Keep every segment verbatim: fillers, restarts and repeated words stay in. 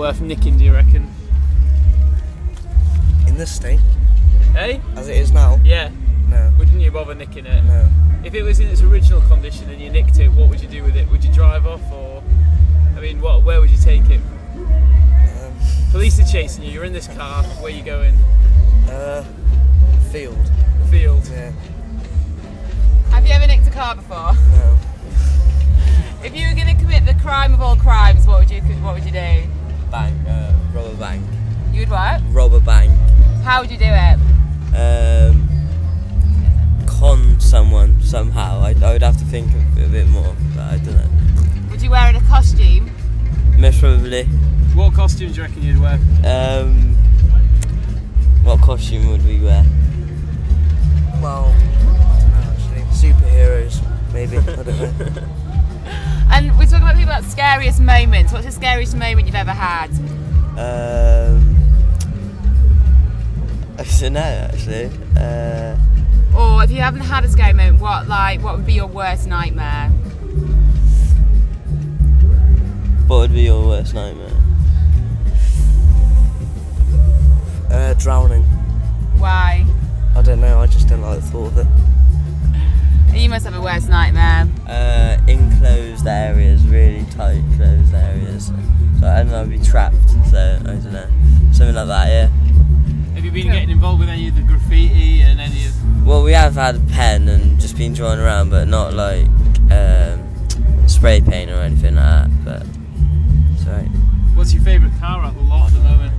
worth nicking, do you reckon? In this state? Hey? As it is now? Yeah. No. Wouldn't you bother nicking it? No. If it was in its original condition and you nicked it, what would you do with it? Would you drive off, or I mean, what? Where would you take it? Um, Police are chasing you. You're in this car. Where are you going? uh, field. Field. Yeah. Have you ever nicked a car before? No. If you were going to commit the crime of all crimes, what would you what would you do? Bank, uh, rob a bank. You would what? Rob a bank. How would you do it? Um, con someone somehow. I, I would have to think of it a bit more, but I don't know. Would you wear in a costume? Most probably. What costume do you reckon you'd wear? Um, what costume would we wear? Well, I don't know actually. Superheroes, maybe. I don't know. And we're talking about people about scariest moments. What's the scariest moment you've ever had? Um, I don't know actually. Uh, Or if you haven't had a scary moment, what like what would be your worst nightmare? what would be your worst nightmare? Uh, drowning. Why? I don't know, I just don't like the thought of it. You must have a worst nightmare. Uh, enclosed areas, really tight closed areas. So I don't know, I'd be trapped. So I don't know, something like that. Yeah. Have you been getting involved with any of the graffiti and any of? Well, we have had a pen and just been drawing around, but not like um, spray paint or anything like that. But it's alright. What's your favourite car out the lot at the moment?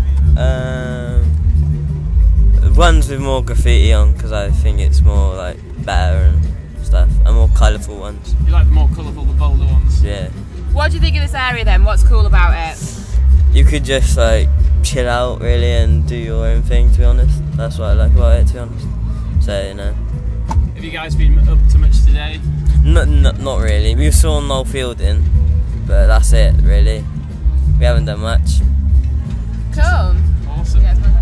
Um, ones with more graffiti on, because I think it's more like better and stuff, and more colourful ones. You like the more colourful, the bolder ones? Yeah. What do you think of this area then? What's cool about it? You could just like chill out really and do your own thing. To be honest, that's what I like about it. To be honest, so you know. Have you guys been up to much today? Not, not, not really. We saw Noel Fielding, but that's it really. We haven't done much. Cool. Awesome. Yeah,